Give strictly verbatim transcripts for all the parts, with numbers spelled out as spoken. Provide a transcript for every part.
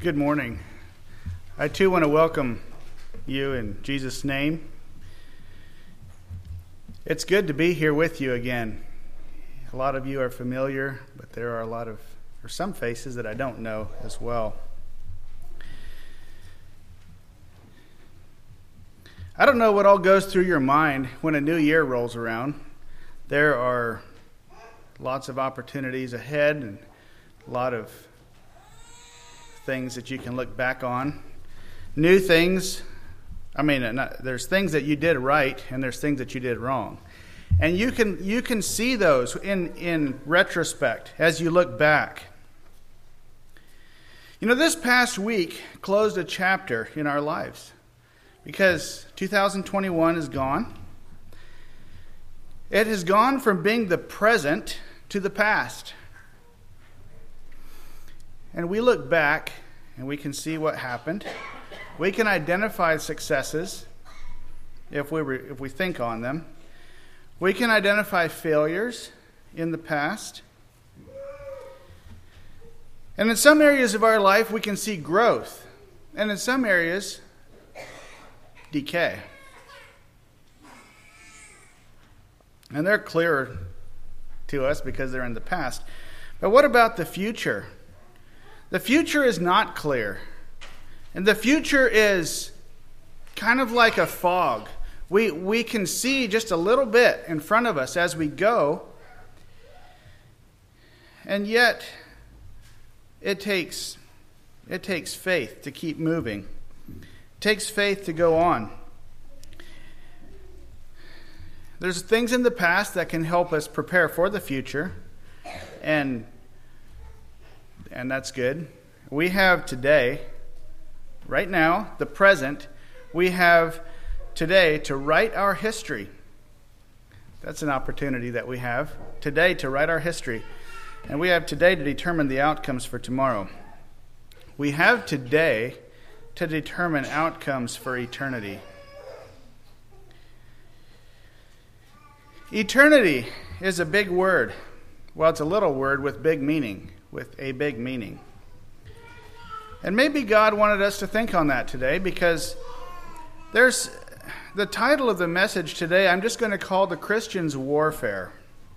Good morning. I too want to welcome you in Jesus' name. It's good to be here with you again. A lot of you are familiar, but there are a lot of, or some faces that I don't know as well. I don't know what all goes through your mind when a new year rolls around. There are lots of opportunities ahead and a lot of things that you can look back on. New things, I mean, not, there's things that you did right and there's things that you did wrong. And you can you can see those in, in retrospect as you look back. You know, this past week closed a chapter in our lives because two thousand twenty-one is gone. It has gone from being the present to the past. And we look back and we can see what happened. We can identify successes if we re, if we think on them. We can identify failures in the past. And in some areas of our life, we can see growth. And in some areas, decay. And they're clearer to us because they're in the past. But what about the future? The future is not clear. And the future is kind of like a fog. We we can see just a little bit in front of us as we go. And yet it takes it takes faith to keep moving. It takes faith to go on. There's things in the past that can help us prepare for the future. And And that's good. We have today, right now, the present, we have today to write our history. That's an opportunity that we have today to write our history. And we have today to determine the outcomes for tomorrow. We have today to determine outcomes for eternity. Eternity is a big word. Well, it's a little word with big meaning. with a big meaning. And maybe God wanted us to think on that today because there's the title of the message today, I'm just going to call the Christian's Warfare.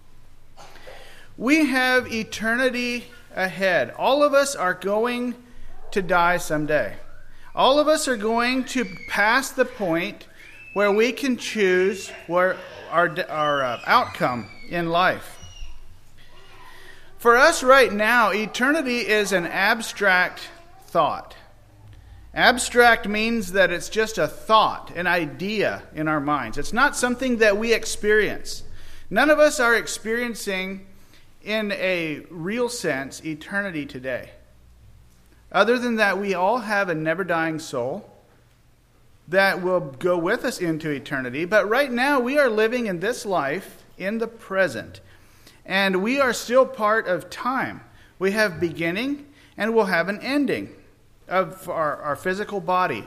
We have eternity ahead. All of us are going to die someday. All of us are going to pass the point where we can choose where our, our uh, outcome in life. For us right now, eternity is an abstract thought. Abstract means that it's just a thought, an idea in our minds. It's not something that we experience. None of us are experiencing, in a real sense, eternity today. Other than that, we all have a never-dying soul that will go with us into eternity. But right now, we are living in this life in the present. And we are still part of time. We have beginning and we'll have an ending of our, our physical body.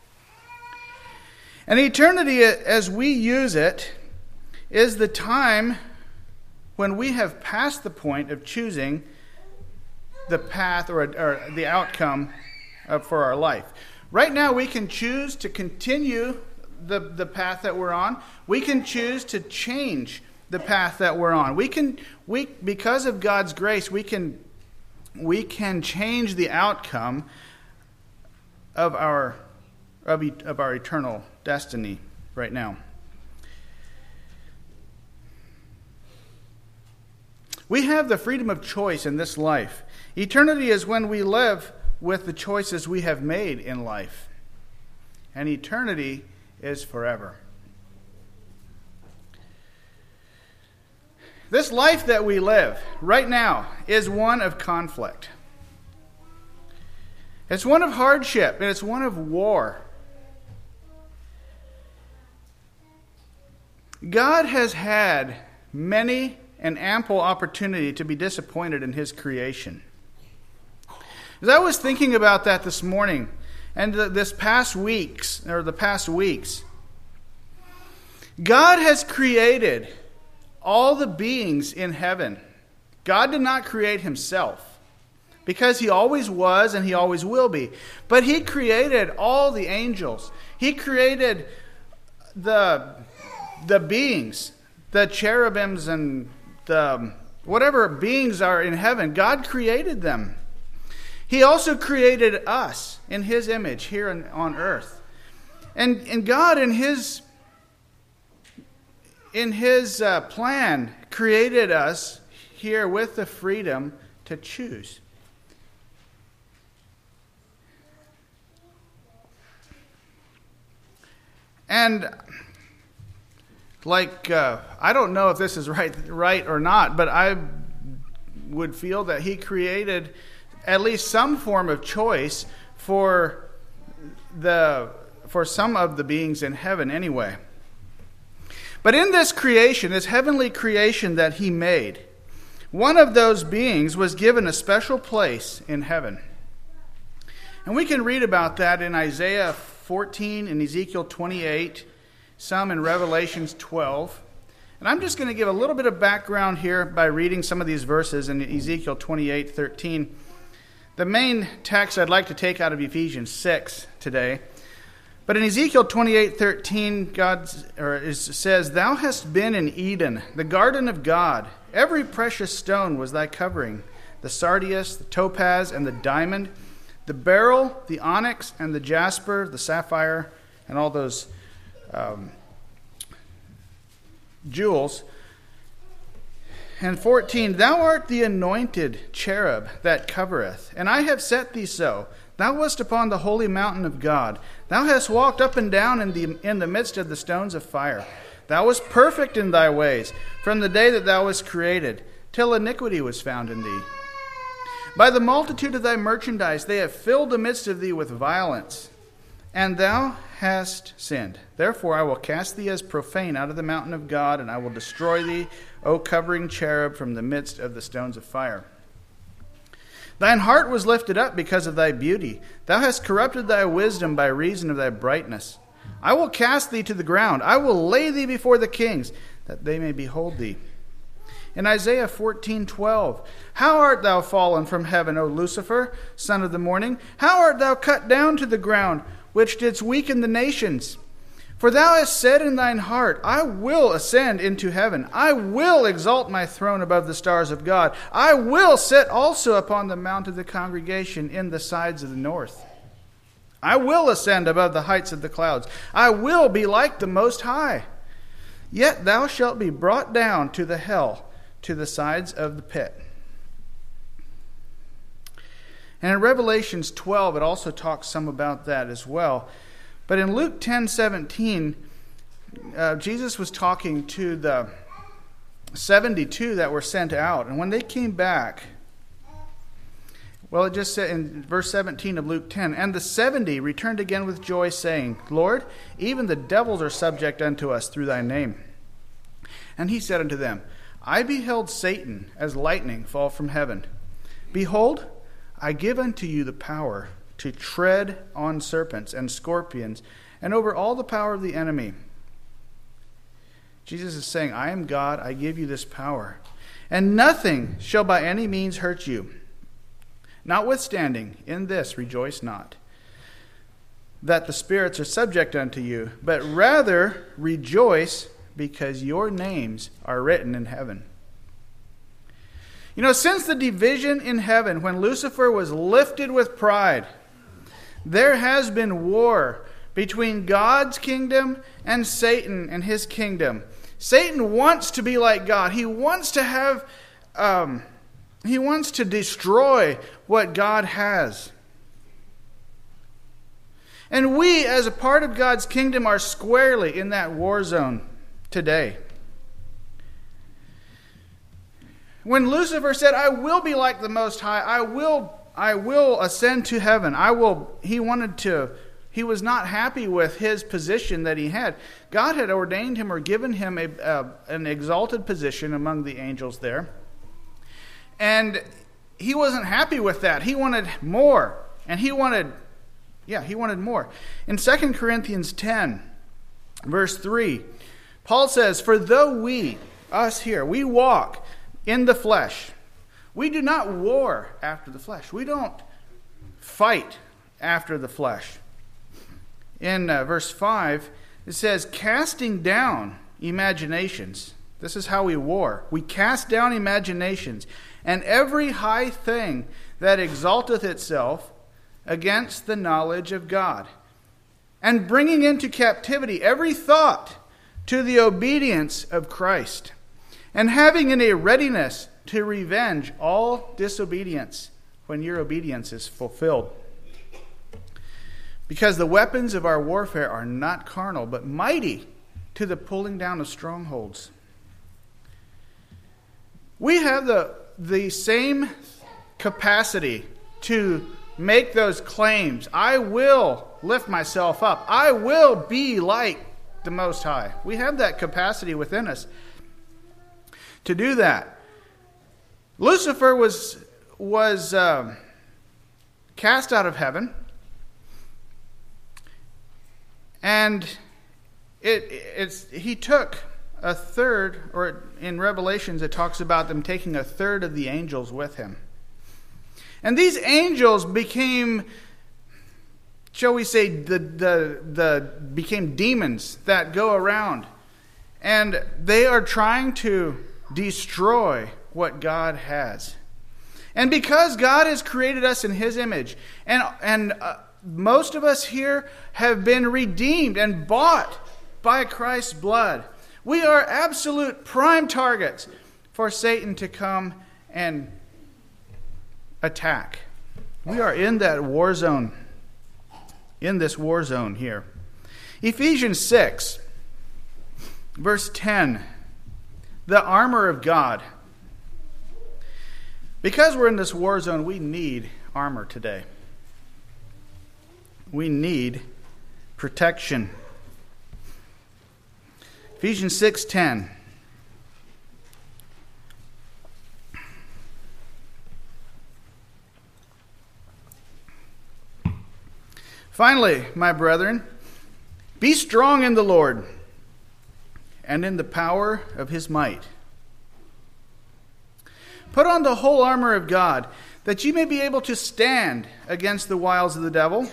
And eternity, as we use it, is the time when we have passed the point of choosing the path or, or the outcome of, for our life. Right now, we can choose to continue the, the path that we're on. We can choose to change the path that we're on. We can, we because of God's grace, we can, we can change the outcome of our of, of our eternal destiny right now. We have the freedom of choice in this life. Eternity is when we live with the choices we have made in life, and eternity is forever. This life that we live right now is one of conflict. It's one of hardship, and it's one of war. God has had many and ample opportunity to be disappointed in His creation. As I was thinking about that this morning, and this past weeks, or the past weeks, God has created all the beings in heaven. God did not create Himself. because he always was and he always will be. But he created all the angels. He created the, the beings, the cherubims and the whatever beings are in heaven. God created them. He also created us in his image here on, on earth. And, and God in his, in his uh, plan created us here with the freedom to choose. And like, uh, I don't know if this is right, right or not, but I would feel that he created at least some form of choice for the for some of the beings in heaven anyway. But in this creation, this heavenly creation that he made, one of those beings was given a special place in heaven. And we can read about that in Isaiah fourteen and Ezekiel twenty-eight, some in Revelations twelve. And I'm just going to give a little bit of background here by reading some of these verses in Ezekiel twenty-eight thirteen. The main text I'd like to take out of Ephesians six today. But in Ezekiel twenty-eight thirteen, God or it says, "Thou hast been in Eden, the garden of God. Every precious stone was thy covering, the sardius, the topaz, and the diamond, the beryl, the onyx, and the jasper, the sapphire," and all those um, jewels. And fourteen, "Thou art the anointed cherub that covereth, and I have set thee so. Thou wast upon the holy mountain of God. Thou hast walked up and down in the in the midst of the stones of fire. Thou wast perfect in thy ways, from the day that thou wast created, till iniquity was found in thee. By the multitude of thy merchandise they have filled the midst of thee with violence, and thou hast sinned. Therefore I will cast thee as profane out of the mountain of God, and I will destroy thee, O covering cherub, from the midst of the stones of fire. Thine heart was lifted up because of thy beauty. Thou hast corrupted thy wisdom by reason of thy brightness. I will cast thee to the ground. I will lay thee before the kings, that they may behold thee." In Isaiah fourteen twelve, "How art thou fallen from heaven, O Lucifer, son of the morning? How art thou cut down to the ground, which didst weaken the nations? For thou hast said in thine heart, I will ascend into heaven. I will exalt my throne above the stars of God. I will sit also upon the mount of the congregation in the sides of the north. I will ascend above the heights of the clouds. I will be like the Most High. Yet thou shalt be brought down to the hell, to the sides of the pit." And in Revelations twelve, it also talks some about that as well. But in Luke ten seventeen, uh, Jesus was talking to the seventy-two that were sent out. And when they came back, well, it just said in verse seventeen of Luke ten, "And the seventy returned again with joy, saying, Lord, even the devils are subject unto us through thy name. And he said unto them, I beheld Satan as lightning fall from heaven. Behold, I give unto you the power to tread on serpents and scorpions, and over all the power of the enemy." Jesus is saying, I am God, I give you this power, and nothing shall by any means hurt you. Notwithstanding, in this rejoice not, that the spirits are subject unto you, but rather rejoice because your names are written in heaven. You know, since the division in heaven, when Lucifer was lifted with pride, there has been war between God's kingdom and Satan and his kingdom. Satan wants to be like God. He wants to have, um, he wants to destroy what God has. And we, as a part of God's kingdom, are squarely in that war zone today. When Lucifer said, I will be like the Most High, I will I will ascend to heaven. I will, he wanted to, he was not happy with his position that he had. God had ordained him or given him a, a, an exalted position among the angels there. And he wasn't happy with that. He wanted more. And he wanted, yeah, he wanted more. In Second Corinthians ten, verse three, Paul says, "For though we, us here, we walk in the flesh, We do not war after the flesh. We don't fight after the flesh. In uh, verse five, it says, casting down imaginations. This is how we war. We cast down imaginations, and every high thing that exalteth itself against the knowledge of God, and bringing into captivity every thought to the obedience of Christ, and having in a readiness to revenge all disobedience when your obedience is fulfilled. Because the weapons of our warfare are not carnal, but mighty to the pulling down of strongholds. We have the, the same capacity to make those claims. I will lift myself up. I will be like the Most High. We have that capacity within us to do that. Lucifer was was um, cast out of heaven, and it it's he took a third, or in Revelations it talks about them taking a third of the angels with him. And these angels became, shall we say, the the the became demons that go around, and they are trying to destroy what God has. And because God has created us in His image, and and uh, most of us here have been redeemed and bought by Christ's blood, we are absolute prime targets for Satan to come and attack. We are in that war zone, in this war zone here. Ephesians six, verse ten, the armor of God. Because we're in this war zone, we need armor today. We need protection. Ephesians six ten. Finally, my brethren, be strong in the Lord and in the power of His might. Put on the whole armor of God, that ye may be able to stand against the wiles of the devil.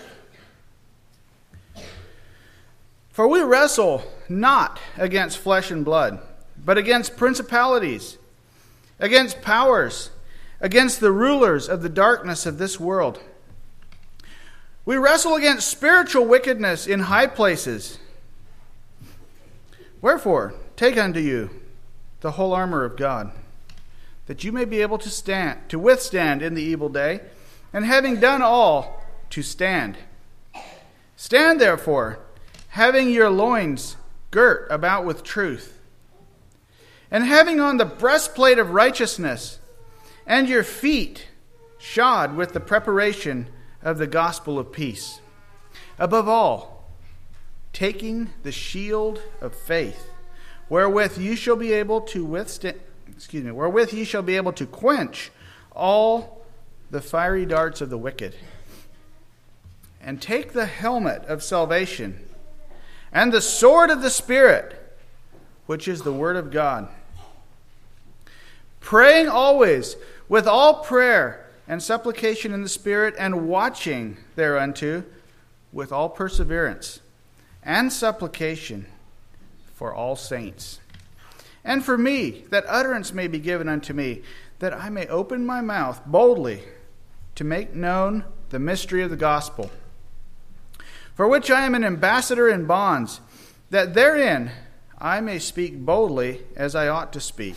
For we wrestle not against flesh and blood, but against principalities, against powers, against the rulers of the darkness of this world. We wrestle against spiritual wickedness in high places. Wherefore, take unto you the whole armor of God, that you may be able to stand, to withstand in the evil day, and having done all, to stand. Stand therefore, having your loins girt about with truth, and having on the breastplate of righteousness, and your feet shod with the preparation of the gospel of peace. Above all, taking the shield of faith, wherewith you shall be able to withstand, excuse me, wherewith ye shall be able to quench all the fiery darts of the wicked. And take the helmet of salvation, and the sword of the Spirit, which is the word of God. Praying always with all prayer and supplication in the Spirit, and watching thereunto with all perseverance and supplication for all saints. And for me, that utterance may be given unto me, that I may open my mouth boldly to make known the mystery of the gospel, for which I am an ambassador in bonds, that therein I may speak boldly as I ought to speak.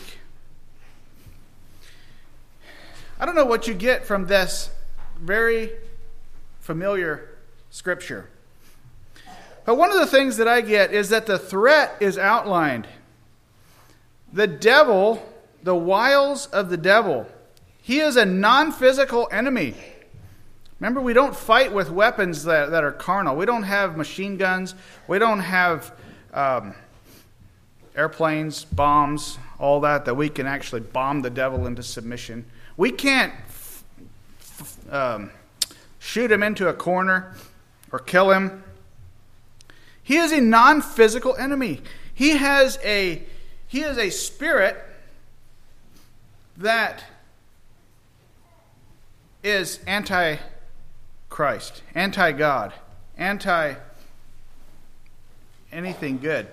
I don't know what you get from this very familiar scripture, but one of the things that I get is that the threat is outlined. The devil, the wiles of the devil, he is a non-physical enemy. Remember, we don't fight with weapons that, that are carnal. We don't have machine guns. We don't have um, airplanes, bombs, all that, that we can actually bomb the devil into submission. We can't f- f- um, shoot him into a corner or kill him. He is a non-physical enemy. He has a he is a spirit that is anti-Christ, anti-God, anti-anything good.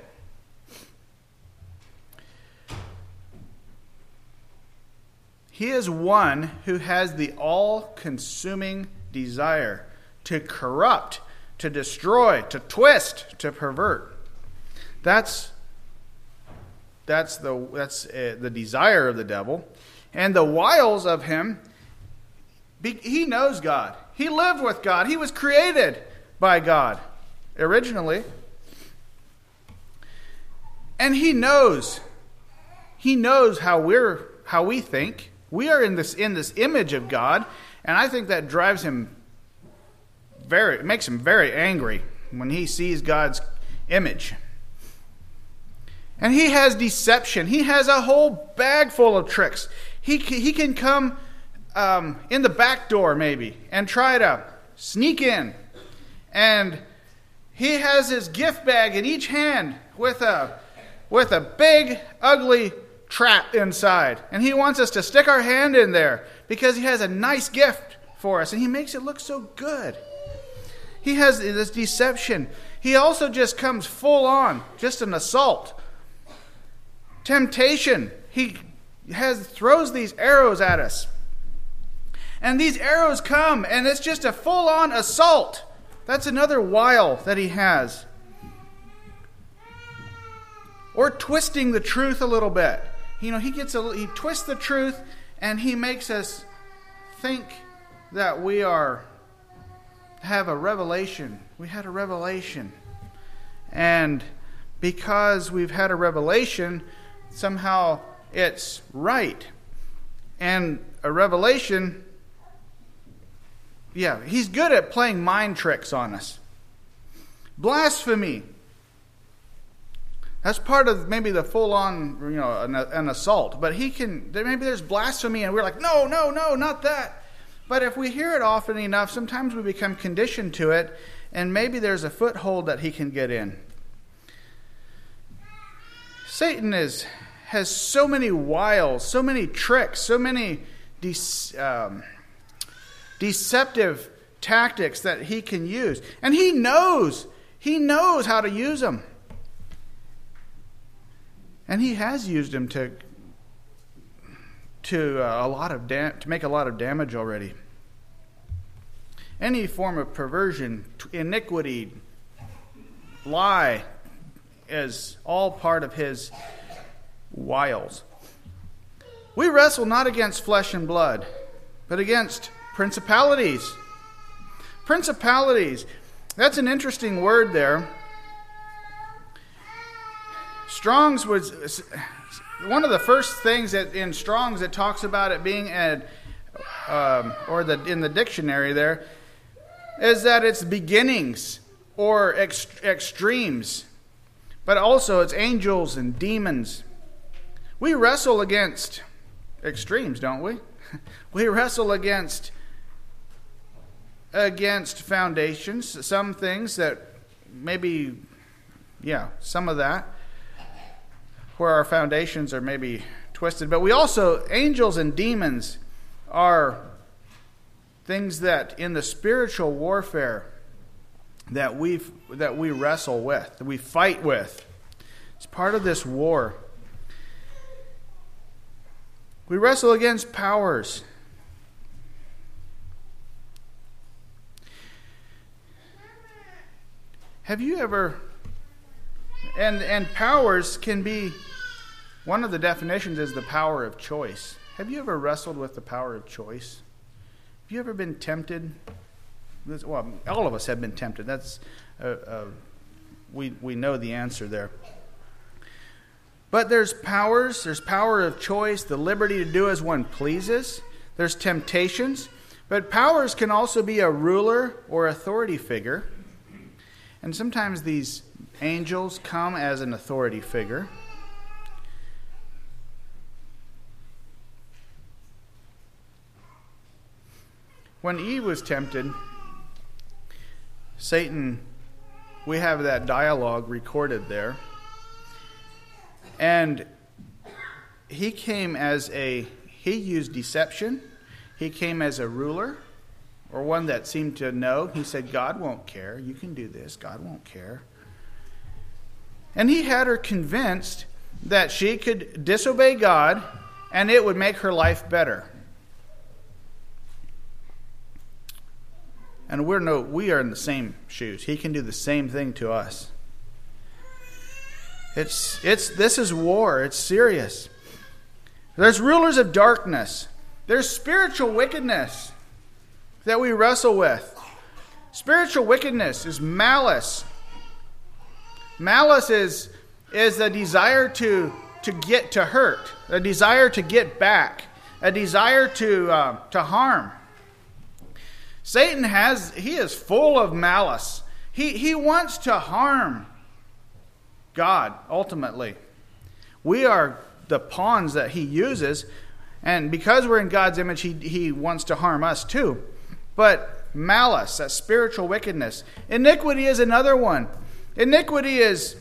He is one who has the all-consuming desire to corrupt, to destroy, to twist, to pervert. That's that's the that's uh, the desire of the devil, and the wiles of him. Be, he knows God. He lived with God. He was created by God originally, and he knows. He knows how we're how we think. We are in this in this image of God, and I think that drives him very it makes him very angry when he sees God's image. And he has deception. He has a whole bag full of tricks. He he can come um, in the back door maybe and try to sneak in, and he has his gift bag in each hand with a with a big ugly trap inside, and he wants us to stick our hand in there because he has a nice gift for us, and he makes it look so good. He has this deception. He also just comes full on, just an assault. Temptation. He has throws these arrows at us, and these arrows come, and it's just a full on assault. That's another wile that he has. Or twisting the truth a little bit. You know, he gets a, he twists the truth, and he makes us think that we are have a revelation. We had a revelation, and because we've had a revelation, somehow it's right. And a revelation, yeah, he's good at playing mind tricks on us. Blasphemy. That's part of maybe the full-on, you know, an, an assault. But he can, maybe there's blasphemy and we're like, no, no, no, not that. But if we hear it often enough, sometimes we become conditioned to it, and maybe there's a foothold that he can get in. Satan is has so many wiles, so many tricks, so many de- um, deceptive tactics that he can use. And he knows, he knows how to use them. And he has used him to to uh, a lot of dam- to make a lot of damage already. Any form of perversion, iniquity, lie is all part of his wiles. We wrestle not against flesh and blood, but against principalities. Principalities. That's an interesting word there. Strong's was one of the first things that in Strong's that talks about it being a, um, or the in the dictionary there, is that it's beginnings or ex- extremes, but also it's angels and demons. We wrestle against extremes, don't we? We wrestle against against foundations, some things that maybe, yeah, some of that, where our foundations are maybe twisted. But we also, angels and demons are things that in the spiritual warfare that we that we wrestle with, that we fight with. It's part of this war. We wrestle against powers. Have you ever, and and powers can be, one of the definitions is the power of choice. Have you ever wrestled with the power of choice? Have you ever been tempted? Well, all of us have been tempted. That's uh, uh, we we know the answer there. But there's powers. There's power of choice, the liberty to do as one pleases. There's temptations. But powers can also be a ruler or authority figure. And sometimes these angels come as an authority figure. When Eve was tempted, Satan, we have that dialogue recorded there. And he came as a, he used deception. he came as a ruler or one that seemed to know. He said, God won't care. You can do this. God won't care. And he had her convinced that she could disobey God and it would make her life better. And we're no, we are in the same shoes. He can do the same thing to us. It's it's this is war. It's serious. There's rulers of darkness. There's spiritual wickedness that we wrestle with. Spiritual wickedness is malice. Malice is is a desire to to get to hurt, a desire to get back, a desire to uh, to harm. Satan has he is full of malice. He he wants to harm God ultimately. We are the pawns that he uses, and because we're in God's image, he he wants to harm us too. But malice, that spiritual wickedness. Iniquity is another one. Iniquity is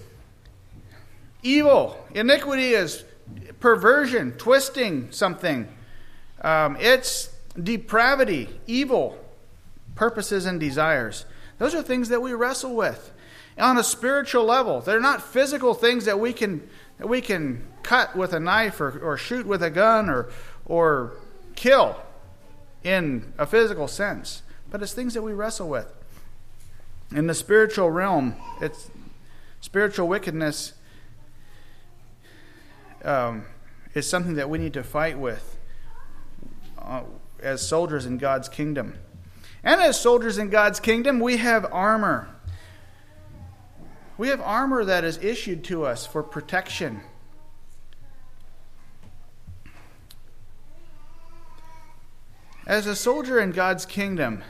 evil. Iniquity is perversion, twisting something. Um, it's depravity, evil purposes and desires. Those are things that we wrestle with on a spiritual level. They're not physical things that we can that we can cut with a knife or, or shoot with a gun or or kill in a physical sense. But it's things that we wrestle with. In the spiritual realm, it's spiritual wickedness um, is something that we need to fight with uh, as soldiers in God's kingdom. And as soldiers in God's kingdom, we have armor. We have armor that is issued to us for protection. As a soldier in God's kingdom,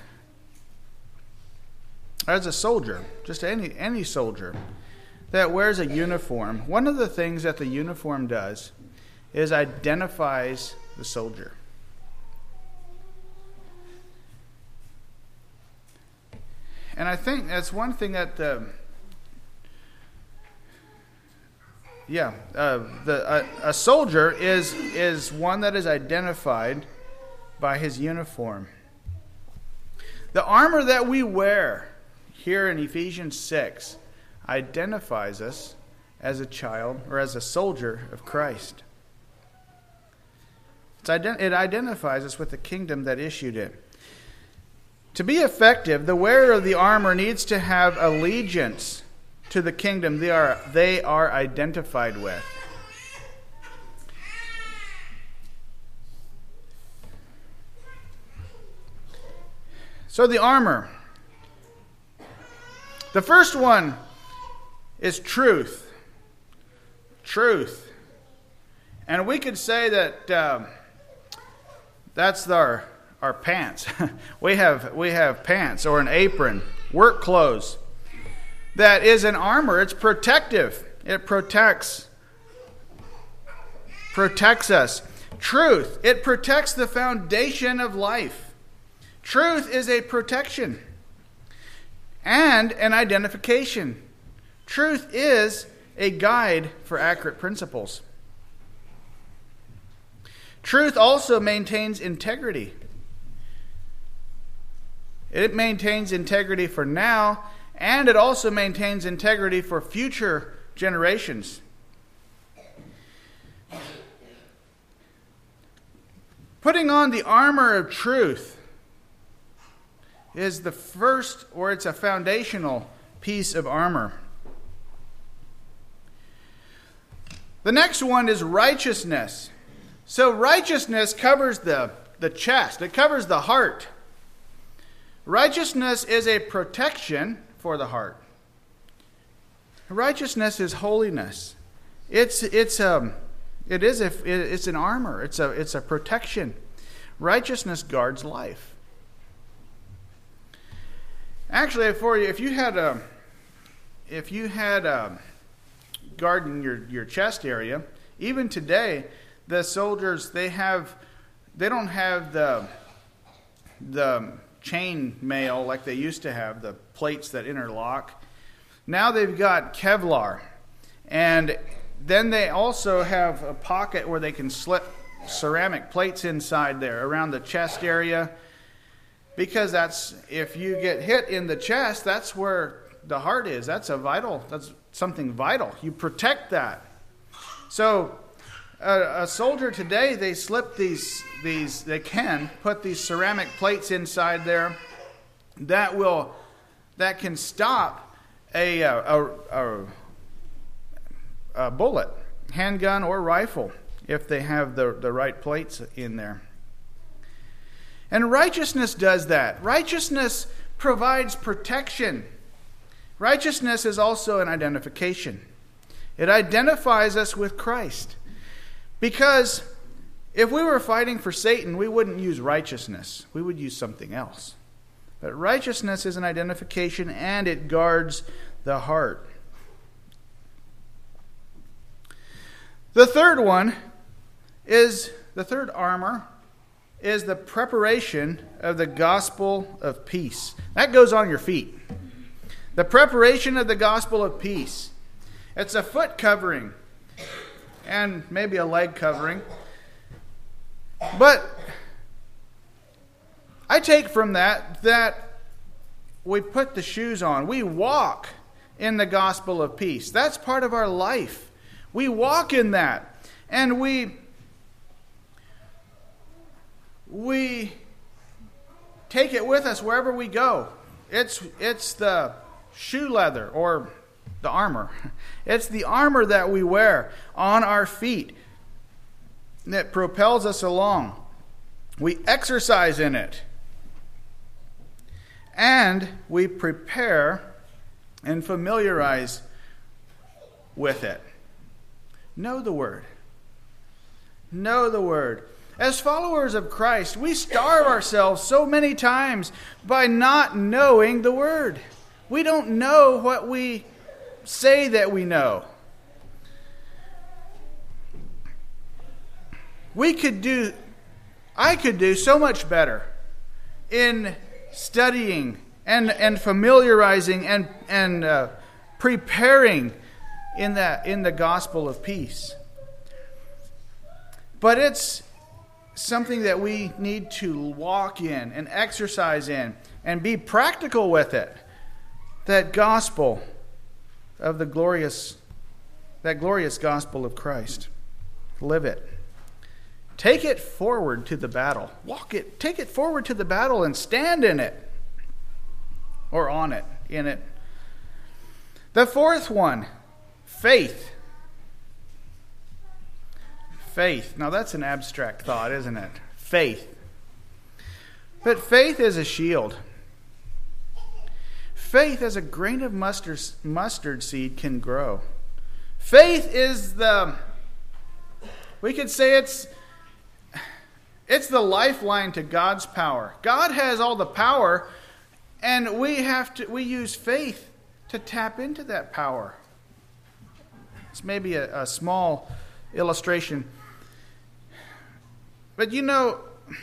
as a soldier, just any any soldier that wears a uniform, one of the things that the uniform does is identifies the soldier. And I think that's one thing that the yeah uh, the a, a soldier is is one that is identified by his uniform. The armor that we wear here in Ephesians six identifies us as a child or as a soldier of Christ. It's ident- it identifies us with the kingdom that issued it. To be effective, the wearer of the armor needs to have allegiance to the kingdom they are, they are identified with. So the armor. The first one is truth. Truth. And we could say that um, that's our our pants. we have we have pants or an apron, work clothes. That is an armor. It's protective. It protects protects us. Truth. It protects the foundation of life. Truth is a protection and an identification. Truth is a guide for accurate principles. Truth also maintains integrity. It maintains integrity for now, and it also maintains integrity for future generations. Putting on the armor of truth is the first, or it's a foundational piece of armor. The next one is righteousness. So righteousness covers the, the chest. It covers the heart. Righteousness is a protection for the heart. Righteousness is holiness. It's it's um it is a, it's an armor. It's a it's a protection. Righteousness guards life. Actually, for you, if you had a if you had a guarding your your chest area, even today, the soldiers they have they don't have the the chain mail like they used to have, the plates that interlock. Now they've got Kevlar. And then they also have a pocket where they can slip ceramic plates inside there around the chest area, because that's, if you get hit in the chest, that's where the heart is. That's a vital, that's something vital. You protect that. So a, a soldier today, they slip these, these, they can put these ceramic plates inside there that will, that can stop a, a, a, a bullet, handgun or rifle, if they have the, the right plates in there. And righteousness does that. Righteousness provides protection. Righteousness is also an identification. It identifies us with Christ. Because if we were fighting for Satan, we wouldn't use righteousness. We would use something else. But righteousness is an identification, and it guards the heart. The third one is, the third armor is the preparation of the gospel of peace. That goes on your feet. The preparation of the gospel of peace. It's a foot covering and maybe a leg covering. But I take from that that we put the shoes on. We walk in the gospel of peace. That's part of our life. We walk in that. And we we take it with us wherever we go. It's it's the shoe leather or the armor. It's the armor that we wear on our feet that propels us along. We exercise in it. And we prepare and familiarize with it. Know the Word. Know the Word. As followers of Christ, we starve ourselves so many times by not knowing the Word. We don't know what we say that we know. We could do, I could do so much better in studying and, and familiarizing and, and uh, preparing in that in the gospel of peace. But it's something that we need to walk in and exercise in and be practical with it. That gospel of the glorious, that glorious gospel of Christ. Live it. Take it forward to the battle. Walk it. Take it forward to the battle and stand in it. Or on it, in it. The fourth one, faith. Faith. Now that's an abstract thought, isn't it? Faith. But faith is a shield. Faith as a grain of mustard, mustard seed can grow. Faith is the, we could say it's, it's the lifeline to God's power. God has all the power, and we have to, we use faith to tap into that power. It's maybe a, a small illustration. But you know,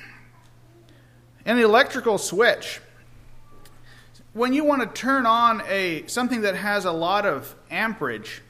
an electrical switch, when you want to turn on a something that has a lot of amperage,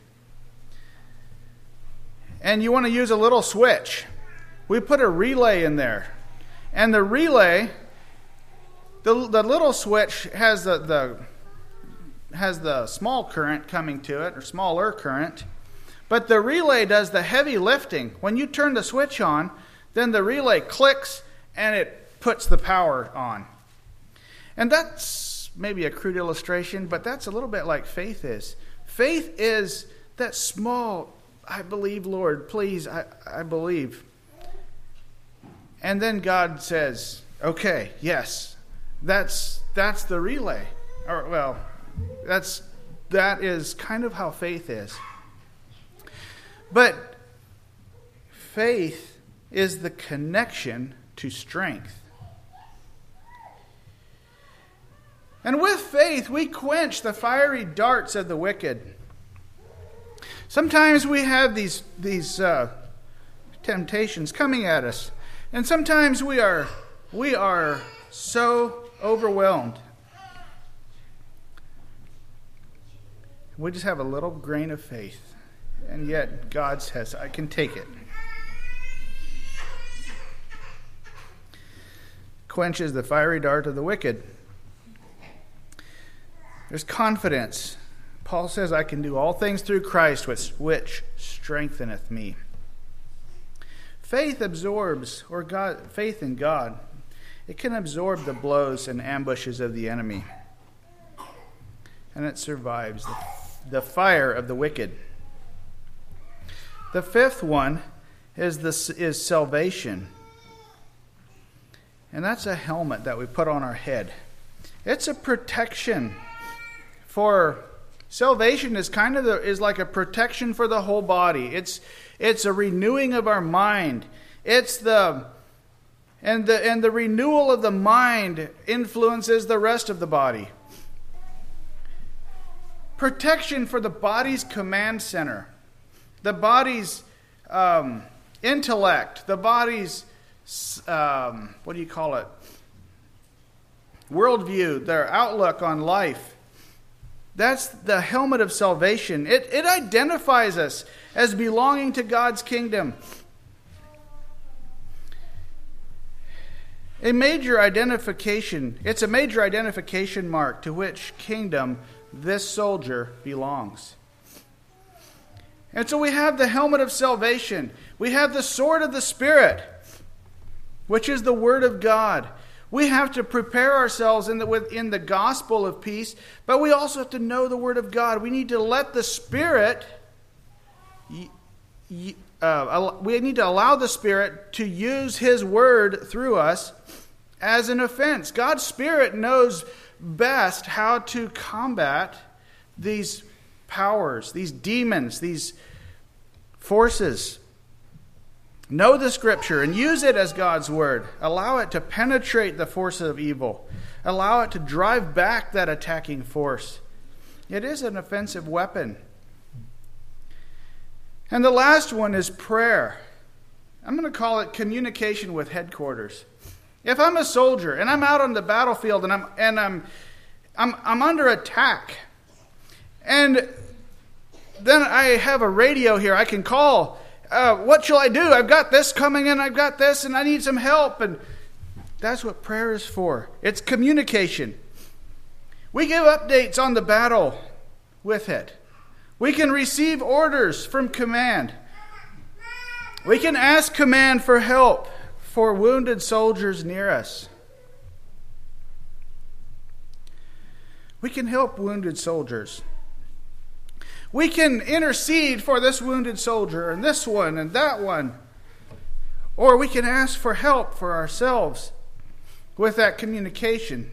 and you want to use a little switch, we put a relay in there. And the relay, the, the little switch has the, the has the small current coming to it, or smaller current. But the relay does the heavy lifting. When you turn the switch on, then the relay clicks and it puts the power on. And that's maybe a crude illustration, but that's a little bit like faith is. Faith is that small, I believe, Lord, please, I, I believe. And then God says, okay, yes, that's that's the relay. Or well, that's that is kind of how faith is. But faith is the connection to strength. And with faith, we quench the fiery darts of the wicked. Sometimes we have these these uh, temptations coming at us, and sometimes we are we are so overwhelmed. We just have a little grain of faith, and yet God says, "I can take it." quenches the fiery dart of the wicked. There's confidence. Paul says, I can do all things through Christ, which, which strengtheneth me. Faith absorbs, or God, faith in God, it can absorb the blows and ambushes of the enemy. And it survives the, the fire of the wicked. The fifth one is, the, is salvation. And that's a helmet that we put on our head. It's a protection for salvation is kind of the, is like a protection for the whole body. It's it's a renewing of our mind. It's the and the and the renewal of the mind influences the rest of the body. Protection for the body's command center, the body's um, intellect, the body's um, what do you call it? Worldview, their outlook on life. That's the helmet of salvation. It, it identifies us as belonging to God's kingdom. A major identification, it's a major identification mark to which kingdom this soldier belongs. And so we have the helmet of salvation. We have the sword of the Spirit, which is the Word of God. We have to prepare ourselves in the, within the gospel of peace, but we also have to know the Word of God. We need to let the Spirit, uh, we need to allow the Spirit to use His Word through us as an offense. God's Spirit knows best how to combat these powers, these demons, these forces. Know the Scripture and use it as God's Word. Allow it to penetrate the force of evil. Allow it to drive back that attacking force. It is an offensive weapon. And the last one is prayer. I'm going to call it communication with headquarters. If I'm a soldier and I'm out on the battlefield and I'm and I'm I'm I'm under attack, and then I have a radio here, I can call. Uh, what shall I do? I've got this coming in, I've got this, and I need some help. And that's what prayer is for. It's communication. We give updates on the battle with it. We can receive orders from command. We can ask command for help for wounded soldiers near us. We can help wounded soldiers. We can intercede for this wounded soldier and this one and that one. Or we can ask for help for ourselves with that communication.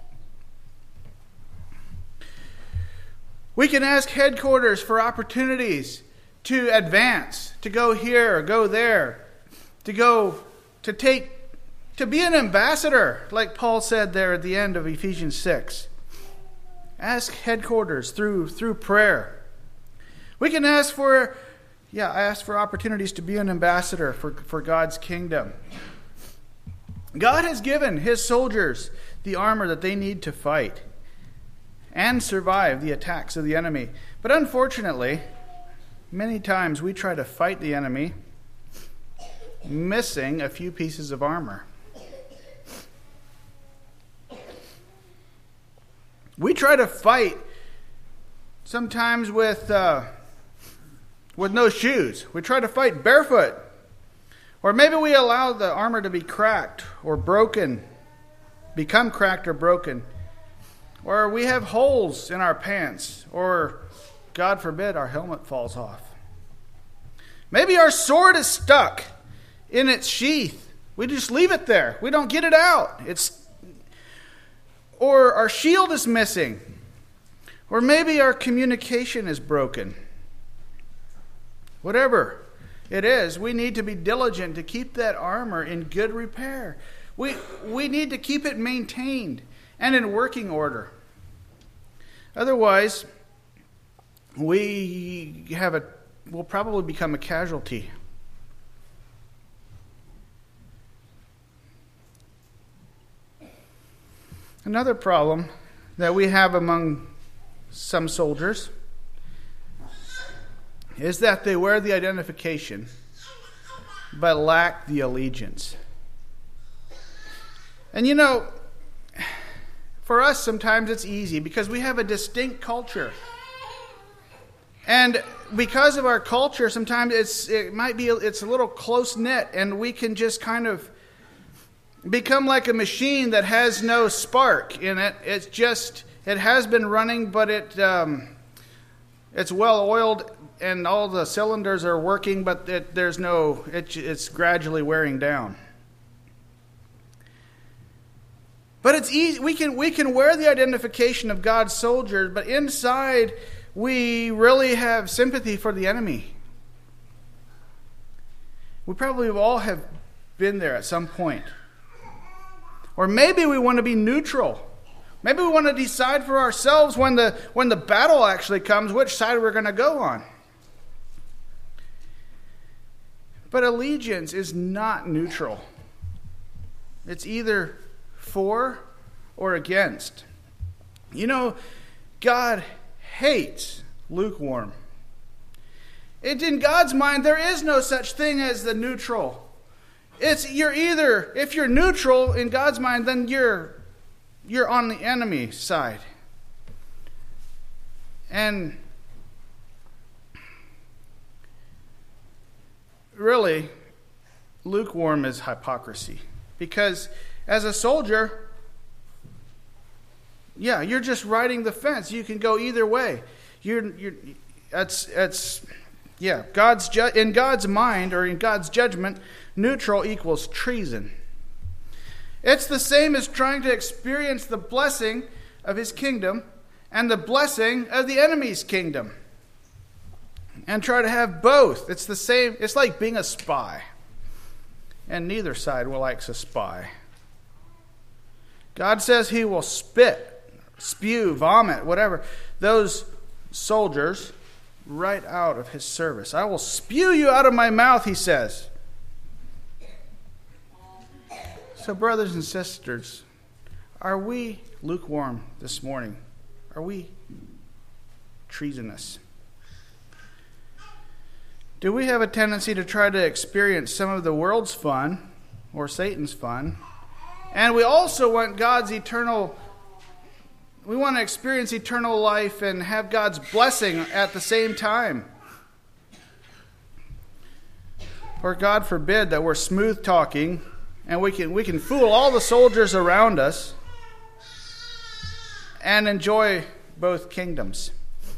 We can ask headquarters for opportunities to advance, to go here or go there, to go, to take, to be an ambassador, like Paul said there at the end of Ephesians six. Ask headquarters through, through prayer. We can ask for, yeah, ask for opportunities to be an ambassador for, for God's kingdom. God has given His soldiers the armor that they need to fight and survive the attacks of the enemy. But unfortunately, many times we try to fight the enemy missing a few pieces of armor. We try to fight sometimes with uh, with no shoes. We try to fight barefoot. Or maybe we allow the armor to be cracked or broken, become cracked or broken. Or we have holes in our pants. Or, God forbid, our helmet falls off. Maybe our sword is stuck in its sheath. We just leave it there. We don't get it out. It's, or our shield is missing. Or maybe our communication is broken. Whatever it is, we need to be diligent to keep that armor in good repair. We, we need to keep it maintained and in working order. Otherwise, we have a will probably become a casualty. Another problem that we have among some soldiers is that they wear the identification but lack the allegiance. And you know, for us sometimes it's easy because we have a distinct culture. And because of our culture, sometimes it's it might be it's a little close knit, and we can just kind of become like a machine that has no spark in it. It's just it has been running, but it um, it's well oiled and all the cylinders are working, but it, there's no it, it's gradually wearing down. But it's easy. We can we can wear the identification of God's soldiers, but inside we really have sympathy for the enemy. We probably all have been there at some point. Or maybe we want to be neutral. Maybe we want to decide for ourselves when the when the battle actually comes, which side we're going to go on. But allegiance is not neutral. It's either for or against. You know, God hates lukewarm. It, in God's mind, there is no such thing as the neutral. It's you're either, if you're neutral in God's mind, then you're you're on the enemy side. And really, lukewarm is hypocrisy. Because as a soldier, yeah, you're just riding the fence. You can go either way. You're, you're, that's, that's, yeah. God's ju- in God's mind or in God's judgment, neutral equals treason. It's the same as trying to experience the blessing of His kingdom and the blessing of the enemy's kingdom, and try to have both. It's the same. It's like being a spy, and neither side likes a spy. God says He will spit, spew, vomit, whatever, those soldiers right out of His service. I will spew you out of my mouth, He says. So, brothers and sisters, are we lukewarm this morning? Are we treasonous? Do we have a tendency to try to experience some of the world's fun or Satan's fun? And we also want God's eternal, we want to experience eternal life and have God's blessing at the same time. Or God forbid that we're smooth talking and we can we can fool all the soldiers around us and enjoy both kingdoms.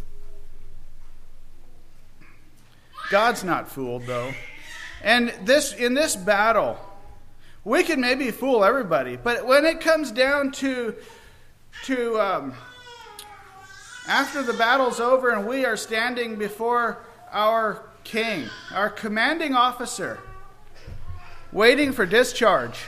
God's not fooled, though. And this in this battle, we can maybe fool everybody, but when it comes down to to um, after the battle's over and we are standing before our king, our commanding officer, waiting for discharge,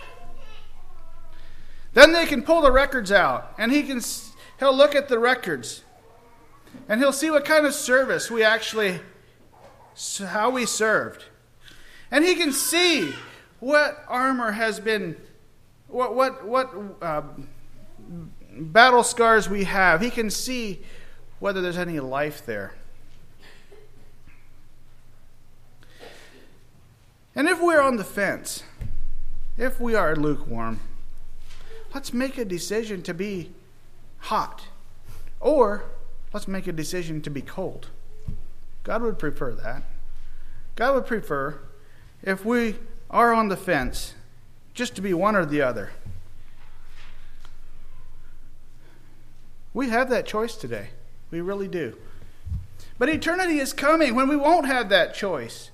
then they can pull the records out, and he can he'll look at the records, and he'll see what kind of service we actually, how we served, and he can see what armor has been, what what what uh, battle scars we have. He can see whether there's any life there. And if we're on the fence, if we are lukewarm, let's make a decision to be hot, or let's make a decision to be cold. God would prefer that. God would prefer if we are on the fence, just to be one or the other. We have that choice today. We really do. But eternity is coming when we won't have that choice.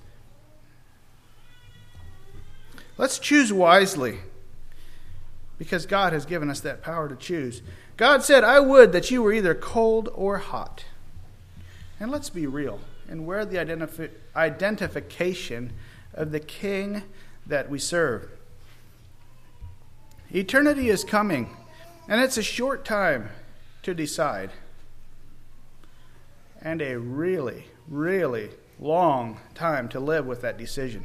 Let's choose wisely, because God has given us that power to choose. God said, I would that you were either cold or hot. And let's be real and wear the identif- identification of the King that we serve. Eternity is coming, and it's a short time to decide, and a really, really long time to live with that decision.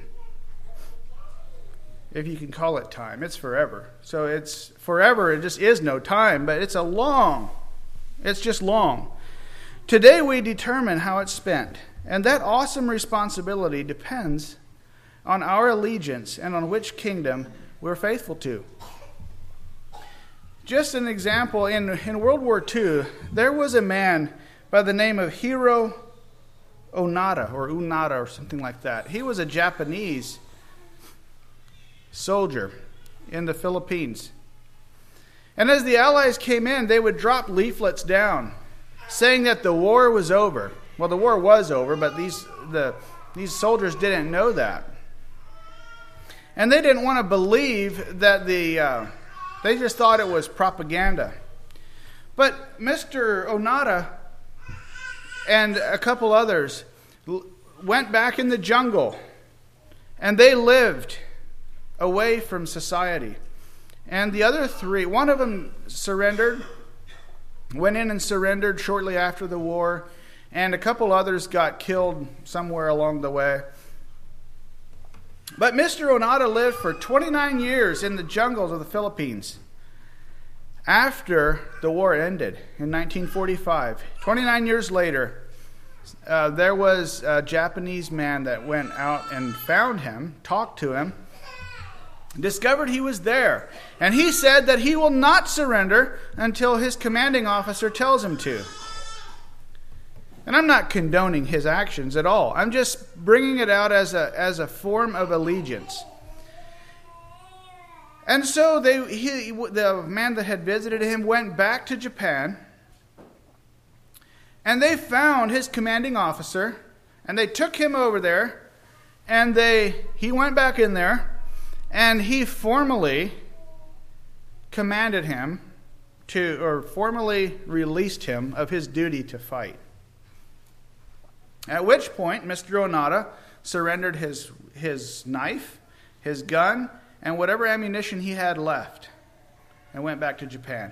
If you can call it time, it's forever. So it's forever, it just is no time, but it's a long, it's just long. Today we determine how it's spent, and that awesome responsibility depends on our allegiance and on which kingdom we're faithful to. just an example, in, in World War Two, there was a man by the name of Hiro Onada, or Unada, or something like that. He was a Japanese soldier in the Philippines. And as the Allies came in, they would drop leaflets down saying that the war was over. Well, the war was over, but these the these soldiers didn't know that. And they didn't want to believe that the... Uh, they just thought it was propaganda. But Mister Onada and a couple others went back in the jungle, and they lived away from society. And the other three, one of them surrendered, went in and surrendered shortly after the war, and a couple others got killed somewhere along the way. But Mister Onada lived for twenty-nine years in the jungles of the Philippines. After the war ended in nineteen forty-five, twenty-nine years later, uh, there was a Japanese man that went out and found him, talked to him, discovered he was there. And he said that he will not surrender until his commanding officer tells him to. And I'm not condoning his actions at all. I'm just bringing it out as a as a form of allegiance. And so they, he, the man that had visited him went back to Japan, and they found his commanding officer, and they took him over there, and they he went back in there, and he formally commanded him to, or formally released him of his duty to fight. At which point, Mister Onada surrendered his his knife, his gun, and whatever ammunition he had left, and went back to Japan.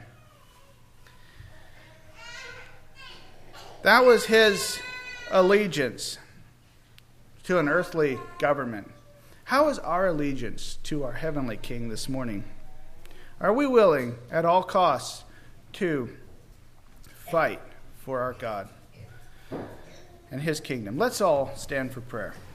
That was his allegiance to an earthly government. How is our allegiance to our heavenly King this morning? Are we willing at all costs to fight for our God and His kingdom? Let's all stand for prayer.